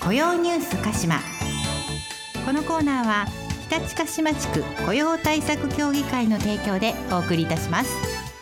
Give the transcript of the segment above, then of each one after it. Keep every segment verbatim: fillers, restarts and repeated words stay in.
雇用ニュース鹿島。このコーナーは日立鹿島地区雇用対策協議会の提供でお送りいたします。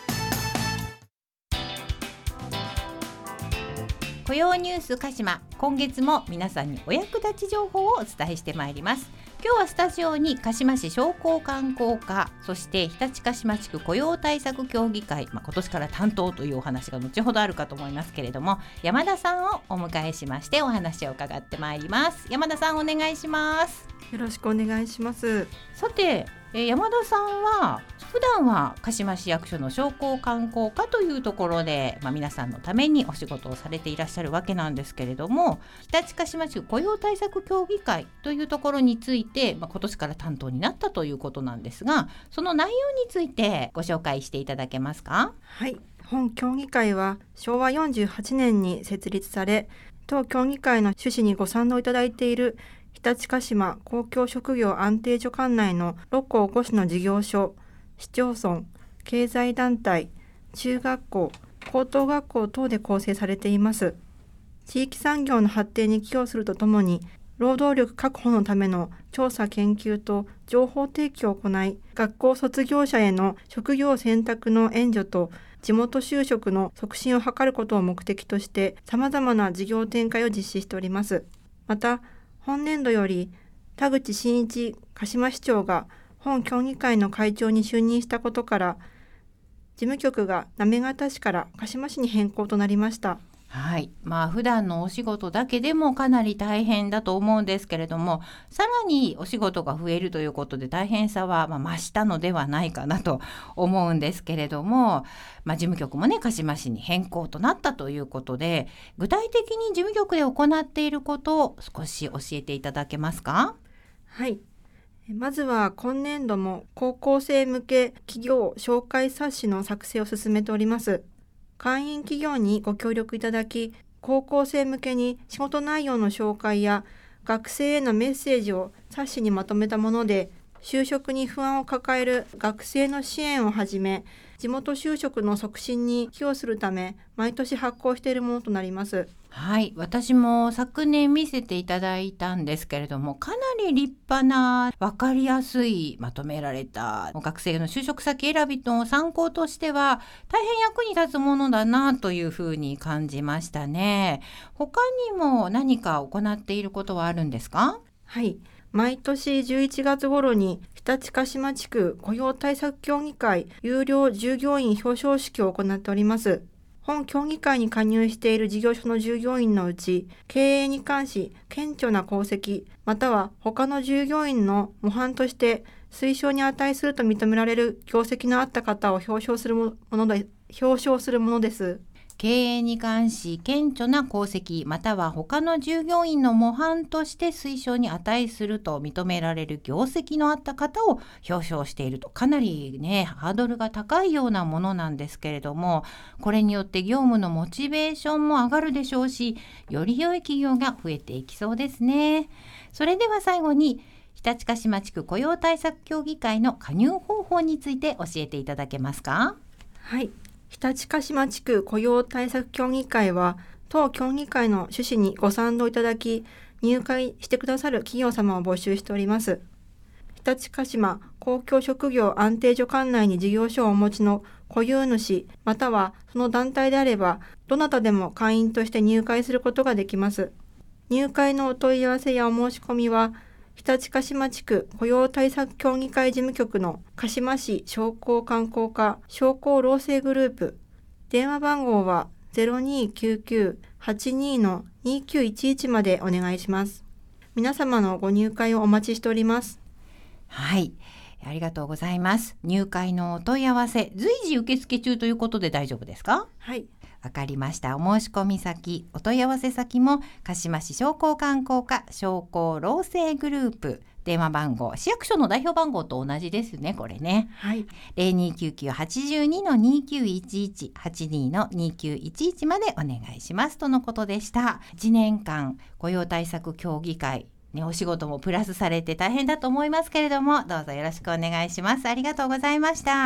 雇用ニュース鹿島、今月も皆さんにお役立ち情報をお伝えしてまいります。今日はスタジオに鹿島市商工観光課、そして日立鹿島地区雇用対策協議会、まあ、今年から担当というお話が後ほどあるかと思いますけれども、山田さんをお迎えしましてお話を伺ってまいります。山田さん、お願いします。 よろしくお願いします。 さて、えー、山田さんは普段は鹿島市役所の商工観光課というところで、まあ、皆さんのためにお仕事をされていらっしゃるわけなんですけれども、日立鹿島地区雇用対策協議会というところについて、まあ、今年から担当になったということなんですが、その内容についてご紹介していただけますか？ はい、本協議会はしょうわよんじゅうはちねんに設立され、当協議会の趣旨にご賛同いただいている日立鹿島公共職業安定所管内のろっこうごしの事業所、市町村、経済団体、中学校、高等学校等で構成されています。地域産業の発展に寄与するとともに、労働力確保のための調査研究と情報提供を行い、学校卒業者への職業選択の援助と地元就職の促進を図ることを目的として、様々な事業展開を実施しております。また、本年度より田口真一鹿島市長が本協議会の会長に就任したことから、事務局が行方市から鹿島市に変更となりました。 はい、まあ普段のお仕事だけでもかなり大変だと思うんですけれども、さらにお仕事が増えるということで大変さはまあ増したのではないかなと思うんですけれども、まあ、事務局もね鹿島市に変更となったということで、具体的に事務局で行っていることを少し教えていただけますか？ はい、まずは今年度も高校生向け企業紹介冊子の作成を進めております。会員企業にご協力いただき、高校生向けに仕事内容の紹介や学生へのメッセージを冊子にまとめたもので、就職に不安を抱える学生の支援をはじめ、地元就職の促進に寄与するため、毎年発行しているものとなります。 はい、私も昨年見せていただいたんですけれども、かなり立派な分かりやすいまとめられた学生の就職先選びの参考としては大変役に立つものだなというふうに感じましたね。他にも何か行っていることはあるんですか？ はい、毎年じゅういちがつ頃に日立鹿島地区雇用対策協議会有料従業員表彰式を行っております。本協議会に加入している事業所の従業員のうち、経営に関し顕著な功績、または他の従業員の模範として推奨に値すると認められる業績のあった方を表彰するもので、表彰するものです。 経営に関し顕著な功績、または他の従業員の模範として推奨に値すると認められる業績のあった方を表彰していると、かなりねハードルが高いようなものなんですけれども、これによって業務のモチベーションも上がるでしょうし、より良い企業が増えていきそうですね。それでは最後に日立鹿島地区雇用対策協議会の加入方法について教えていただけますか？ はい、日立鹿島地区雇用対策協議会は、当協議会の趣旨にご賛同いただき、入会してくださる企業様を募集しております。日立鹿島公共職業安定所管内に事業所をお持ちの固有主、またはその団体であれば、どなたでも会員として入会することができます。入会のお問い合わせやお申し込みは、日立鹿島地区雇用対策協議会事務局の鹿島市商工観光課商工労政グループ、電話番号は ゼロにーきゅうきゅう はちにー のにきゅういちいち までお願いします。皆様のご入会をお待ちしております。 はい、ありがとうございます。入会のお問い合わせ随時受付中ということで大丈夫ですか？ はい、 わかりました。お申し込み先、お問い合わせ先も鹿島市商工観光課商工労政グループ、電話番号、市役所の代表番号と同じですね、これね。 はい、 ゼロにーきゅうきゅう はちにー のにきゅういちいち はちにー のにきゅういちいちまでお願いしますとのことでした。いちねんかん雇用対策協議会ね、お仕事もプラスされて大変だと思いますけれども、どうぞよろしくお願いします。ありがとうございました。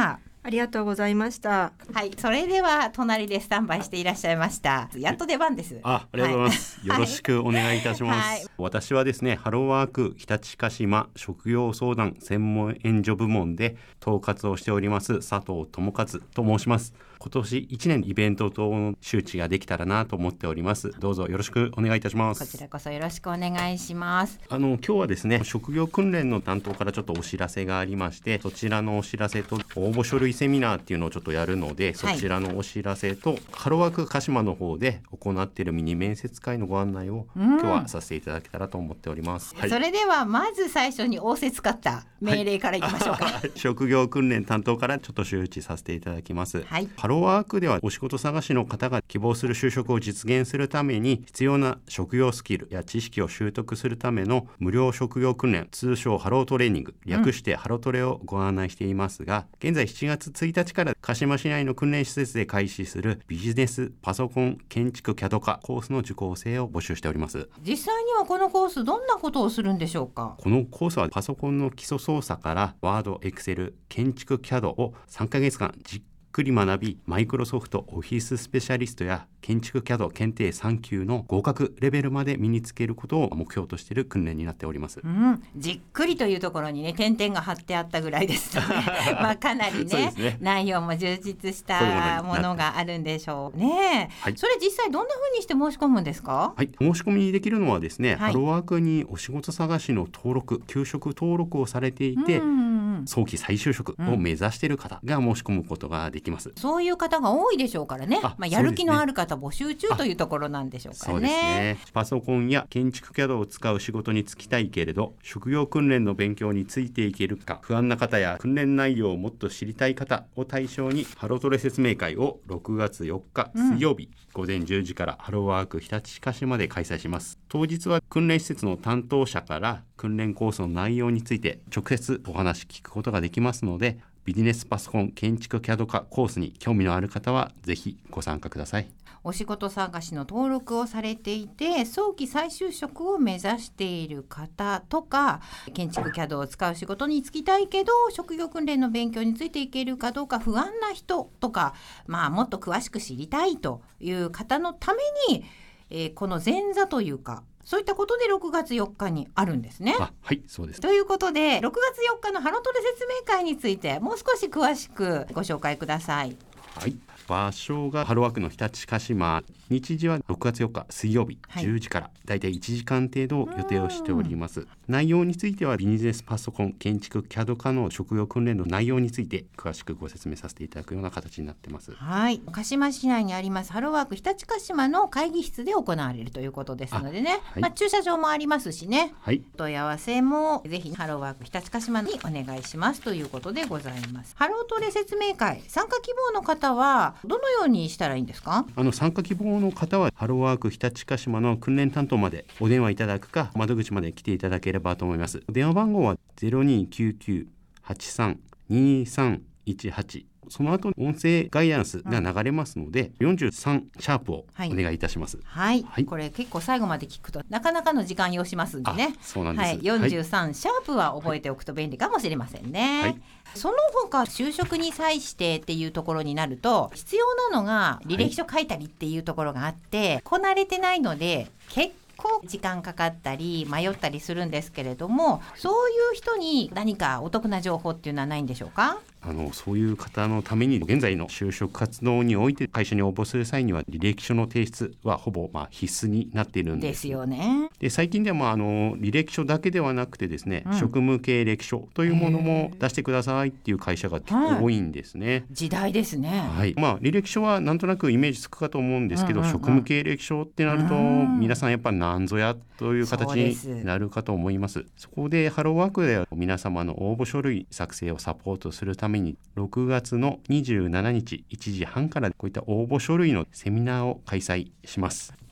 ありがとうございました。 はい、それでは隣でスタンバイしていらっしゃいましたやっと出番です。 あ、ありがとうございます、はい、よろしくお願いいたします、はい、私はですねハローワーク日立鹿島職業相談専門援助部門で統括をしております佐藤智和と申します。今年いちねんイベント等の周知ができたらなと思っております。どうぞよろしくお願いいたします。 こちらこそよろしくお願いします。 あの今日はですね職業訓練の担当からちょっとお知らせがありまして、そちらのお知らせと応募書類セミナーっていうのをちょっとやるので、そちらのお知らせと、はい、ハローワーク鹿島の方で行っているミニ面接会のご案内を今日はさせていただけたらと思っております、 うんはい、それではまず最初に仰せつかった命令からいきましょうか、はい、 職業訓練担当からちょっと周知させていただきます、 はい、 ハローワークではお仕事探しの方が希望する就職を実現するために必要な職業スキルや知識を習得するための無料職業訓練、通称ハロートレーニング、略してハロトレをご案内していますが、うん、現在しちがつついたちから鹿島市内の訓練施設で開始するビジネスパソコン建築 キャド 科コースの受講生を募集しております。 実際にはこのコースどんなことをするんでしょうか？ このコースはパソコンの基礎操作からワード、エクセル、建築 キャド をさんかげつかんじっくり学び、マイクロソフトオフィススペシャリストや建築 キャド 検定さんきゅうの合格レベルまで身につけることを目標としている訓練になっております、 うん、じっくりというところにね点々が貼ってあったぐらいですのでまあかなり ね, ね内容も充実したものがあるんでしょうね、はい、それ実際どんな風にして申し込むんですか？ はい、申し込みできるのはですね、はい、ハローワークにお仕事探しの登録、求職登録をされていて、うんうんうん、早期再就職を目指している方が申し込むことができます、うん、 そういう方が多いでしょうからね、まあ、やる気のある方募集中というところなんでしょうかね。 そうですね。パソコンや建築 キャド を使う仕事に就きたいけれど職業訓練の勉強についていけるか不安な方や訓練内容をもっと知りたい方を対象にハロトレ説明会をろくがつよっか水曜日、うん、午前じゅうじからハローワーク日立鹿島で開催します。当日は訓練施設の担当者から訓練コースの内容について直接お話聞くことができますので、ビジネスパソコン建築 キャド 科コースに興味のある方はぜひご参加ください。 お仕事探しの登録をされていて早期再就職を目指している方とか、建築 キャド を使う仕事に就きたいけど職業訓練の勉強についていけるかどうか不安な人とか、まあ、もっと詳しく知りたいという方のために、えー、この前座というかそういったことでろくがつよっかにあるんですね。 あ、はい、そうです。 ということでろくがつよっかのハロトレ説明会についてもう少し詳しくご紹介ください。 はい、場所がハローワークの日立鹿島、日時はろくがつよっか水曜日じゅうじからだいたいいちじかん程度予定をしております。内容についてはビジネスパソコン建築 キャド 科の職業訓練の内容について詳しくご説明させていただくような形になっています。 はい、鹿島市内にありますハローワーク日立鹿島の会議室で行われるということですのでね、はい、まあ、駐車場もありますしね、はい、問い合わせもぜひハローワーク日立鹿島にお願いしますということでございます。ハロートレ説明会参加希望の方はどのようにしたらいいんですか？ あの参加希望の方はハローワーク日立鹿島の訓練担当までお電話いただくか窓口まで来ていただければと思います。電話番号は ゼロにきゅうきゅうはちさんにさんいちはち、その後音声ガイダンスが流れますので、うん、よんじゅうさんシャープをお願いいたします。 はい、はい、これ結構最後まで聞くとなかなかの時間要しますんでね。 そうなんです、はい、 よんじゅうさんシャープは覚えておくと便利かもしれませんね、はい、その他就職に際してっていうところになると必要なのが履歴書書いたりっていうところがあって、はい、こなれてないので結構時間かかったり迷ったりするんですけれども、そういう人に何かお得な情報っていうのはないんでしょうか？ あのそういう方のために現在の就職活動において会社に応募する際には履歴書の提出はほぼまあ必須になっているんです。 ですよね。 で最近ではまああの履歴書だけではなくてですね、うん、職務経歴書というものも出してくださいっていう会社が結構多いんですね、はい、 時代ですね、 はいまあ、履歴書はなんとなくイメージつくかと思うんですけど、うんうんうん、職務経歴書ってなると皆さんやっぱ何ぞやという形になるかと思います。 そ, そこでハローワークでは皆様の応募書類作成をサポートするためにろくがつのにじゅうしちにちいちじはんからこういった応募書類のセミナーを開催します。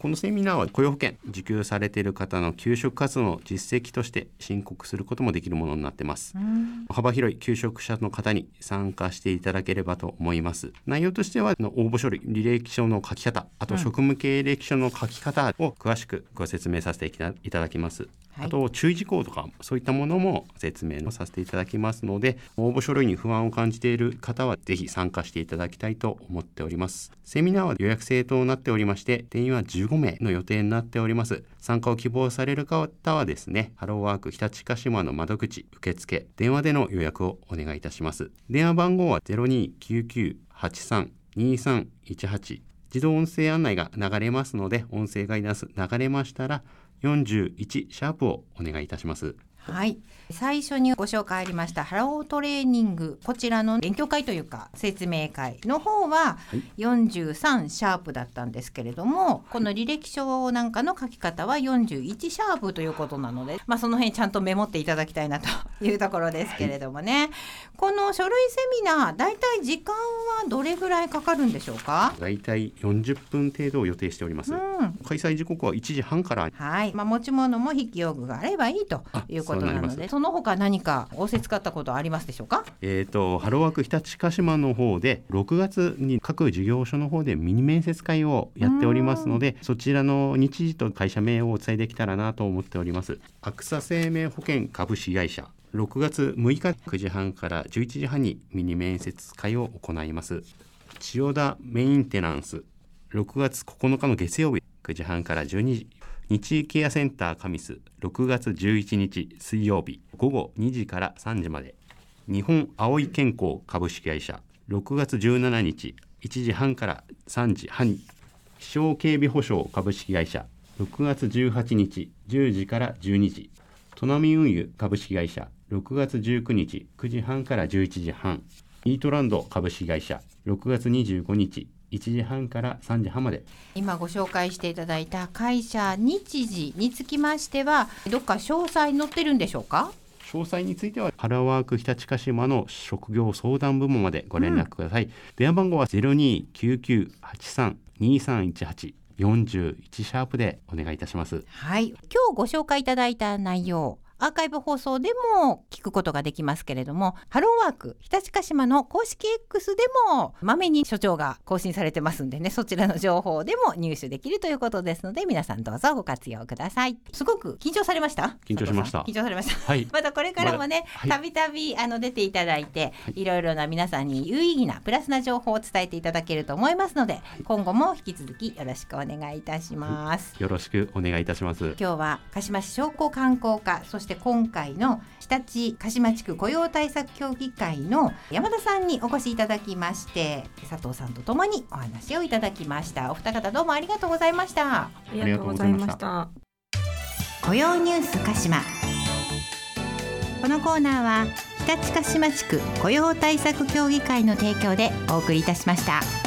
このセミナーは雇用保険受給されている方の求職活動の実績として申告することもできるものになっています。幅広い求職者の方に参加していただければと思います。内容としては応募書類、履歴書の書き方、あと職務経歴書の書き方を詳しくご説明させていただきます。はい、あと注意事項とかそういったものも説明をさせていただきますので、応募書類に不安を感じている方はぜひ参加していただきたいと思っております。セミナーは予約制となっておりまして、定員はじゅうごめいの予定になっております。参加を希望される方はですね、ハローワーク日立鹿島の窓口受付電話での予約をお願いいたします。電話番号は ゼロにーきゅうきゅうはちさんにさんいちはち、自動音声案内が流れますので、音声ガイダンス流れましたらよんじゅういちシャープをお願いいたします。 はい、最初にご紹介ありましたハロートレーニング、こちらの勉強会というか説明会の方はよんじゅうさんシャープだったんですけれども、はい、この履歴書なんかの書き方はよんじゅういちシャープということなので、まあ、その辺ちゃんとメモっていただきたいなというところですけれどもね、はい、この書類セミナーだいたい時間はどれぐらいかかるんでしょうか？ だいたいよんじゅっぷん程度を予定しております。うん、開催時刻はいちじはんから、 はい、まあ、持ち物も筆記用具があればいいということなので、その他何か仰せつかったことありますでしょうか？ えーと、ハローワーク日立鹿島の方でろくがつに各事業所の方でミニ面接会をやっておりますので、そちらの日時と会社名をお伝えできたらなと思っております。アクサ生命保険株式会社、ろくがつむいかくじはんからじゅういちじはんにミニ面接会を行います。千代田メインテナンス、ろくがつここのかの月曜日くじはんからじゅうにじ、日ケアセンターカミス、ろくがつじゅういちにち水曜日ごごにじからさんじまで、日本葵健康株式会社、ろくがつじゅうしちにちいちじはんからさんじはん、気象警備保障株式会社、ろくがつじゅうはちにちじゅうじからじゅうにじ、トナミ運輸株式会社、ろくがつじゅうくにちくじはんからじゅういちじはん、イートランド株式会社、ろくがつにじゅうごにちいちじはんからさんじはんまで。 今ご紹介していただいた会社日時につきましてはどっか詳細載ってるんでしょうか？ 詳細についてはハローワーク日立鹿島の職業相談部門までご連絡ください。うん、電話番号は ゼロにーきゅうきゅうはちさんにさんいちはち、よんじゅういちシャープでお願いいたします。 はい、今日ご紹介いただいた内容、アーカイブ放送でも聞くことができますけれども、ハローワーク日立鹿島の公式 X でもまめに所長が更新されてますんでね、そちらの情報でも入手できるということですので、皆さんどうぞご活用ください。すごく緊張されました？ 緊張しました。 緊張されました。 はい、 またこれからもね、たびたびあの出ていただいて、はい、いろいろな皆さんに有意義なプラスな情報を伝えていただけると思いますので、はい、今後も引き続きよろしくお願いいたします。 はい、よろしくお願いいたします。 今日は鹿島市商工観光課、そして今回の日立鹿島地区雇用対策協議会の山田さんにお越しいただきまして、佐藤さんとともにお話をいただきました。お二方どうもありがとうございました。 ありがとうございました。 雇用ニュース鹿島、このコーナーは日立鹿島地区雇用対策協議会の提供でお送りいたしました。